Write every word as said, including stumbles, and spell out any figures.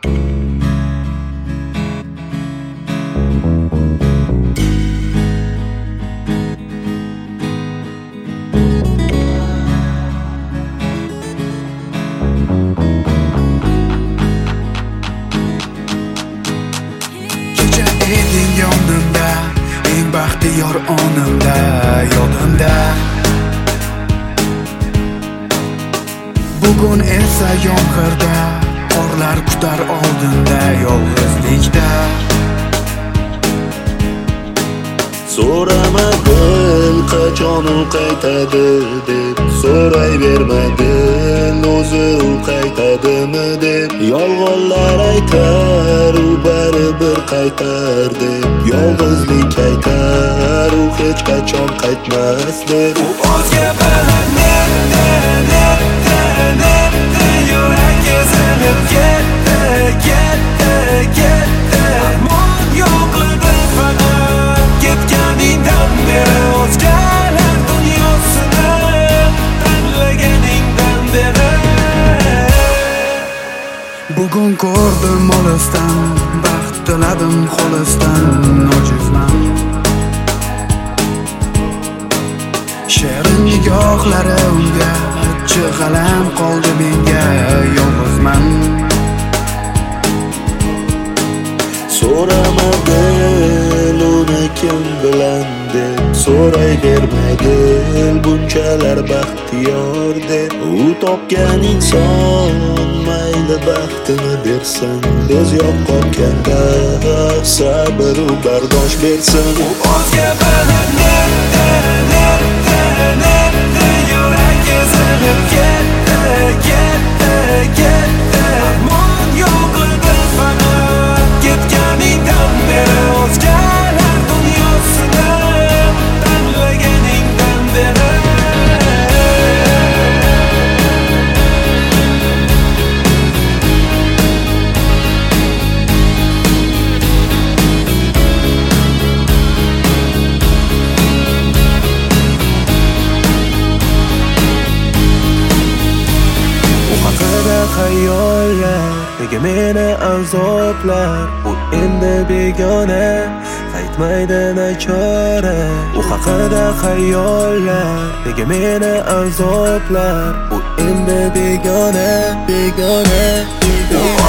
Kecha eding yonimda, eng baxtiyor onimda, yodimda. Bugun esa yomg'irda, qorlar kutar oldinda, yolg'izlikda. So'ramadim qachon u qaytadi deb, so'rayvermadim o'zi u qaytadimi deb. Yolg'onlar aytar u baribir qaytar deb, yolg'izlik aytar u hech qachon qaytmas deb. U o'zga bilan netdi, netdi, netdi, yurak ezilib ketdi, ketdi, ketdi. Armon yo'qligi faqat ketganingdan beri, o'zgalar dunyosini tanlaganingdan beri. Bugun ko'rdim olisdan, baxt tiladim xolisdan, ojizman. Shirin nigohlari unga, chig'alam qoldi menga, yolg'izman. So'ramagin uni kim bilan deb, so'rayvermagin bunchalar baxtiyor deb. U topgan inson mayli baxtini bersin, biz yo'q qolganda sabr u bardosh bersin. U o'zga bilan netdi, netdi, netdi, yurak ezilib ketdi, ketdi, ketdi. Armon yo'qligi faqat ketganingdan beri, o'zgalar dunyosini tanlaganingdan beri. Xayollar nega meni azoblar, u endi begona, qaytmaydi nachora. U haqida xayollar nega meni azoblar, u endi begona, begona, begona.